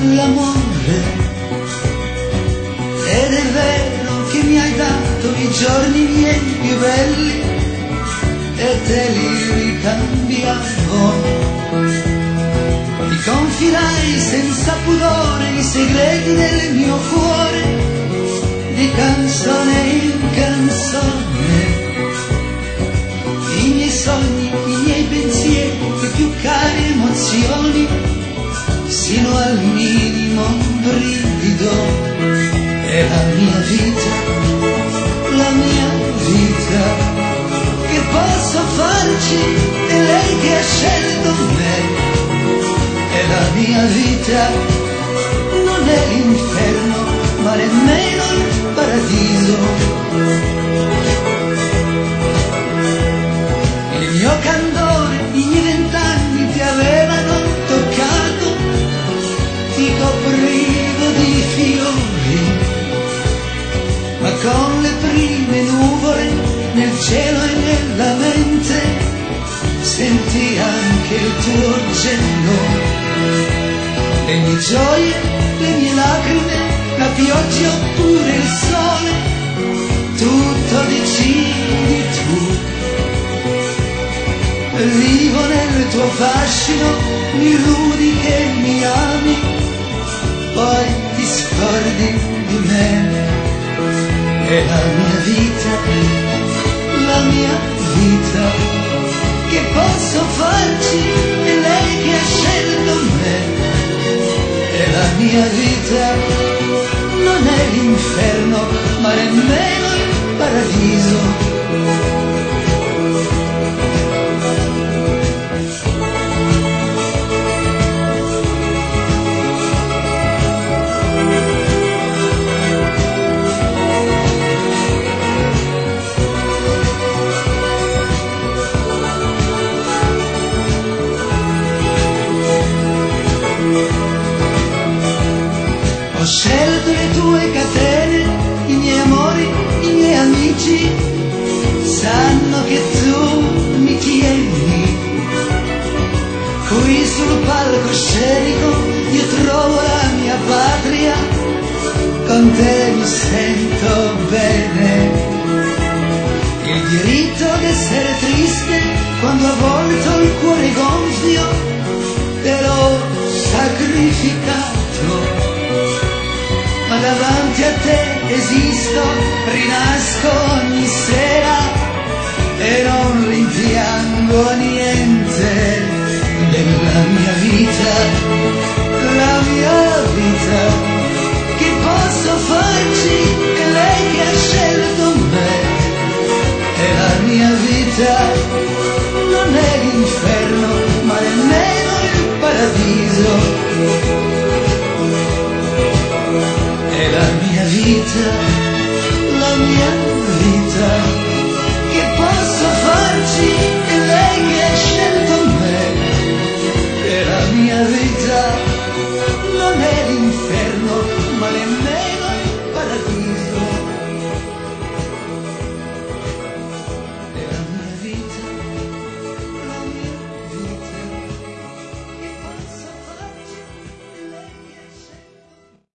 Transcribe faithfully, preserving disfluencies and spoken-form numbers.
l'amore. Ed è vero che mi hai dato i giorni miei più belli e te li ricambiavo. Ti confidai senza pudore i segreti del mio cuore, di canzone in canzone, i miei sogni, i miei pensieri, le più care emozioni, sino al minimo brivido. È la mia vita, la mia vita, che posso farci, è lei che ha scelto me. È la mia vita, non è l'inferno, ma nemmeno il paradiso. Il mio candore, i miei vent'anni ti avevano toccato, ti coprivo di fiori, ma con le prime nuvole nel cielo e nella mente senti anche il tuo gelo. Le mie gioie, le mie lacrime, la pioggia oppure il sole, tutto decidi tu. Vivo nel tuo fascino, mi illudi che mi ami, poi ti scordi di me. È la mia vita, la mia vita, che posso farci, è lei che ha scelto me. È la mia vita, non è l'inferno, ma nemmeno il paradiso. Ho scelto le tue catene, i miei amori, i miei amici, sanno che tu mi tieni. Qui sul palcoscenico io trovo la mia patria, con te mi sento bene. Il diritto d'essere triste quando a volte ho il cuore gonfio, te l'ho sacrificato. Ma davanti a te esisto, rinasco ogni sera e non rimpiango niente della mia vita, la mia vita, che posso farci, è lei che ha scelto me. È la mia vita, non è l'inferno, ma nemmeno il paradiso. È la mia vita, la mia vita, che posso farci, è lei che ha scelto me. È la mia vita.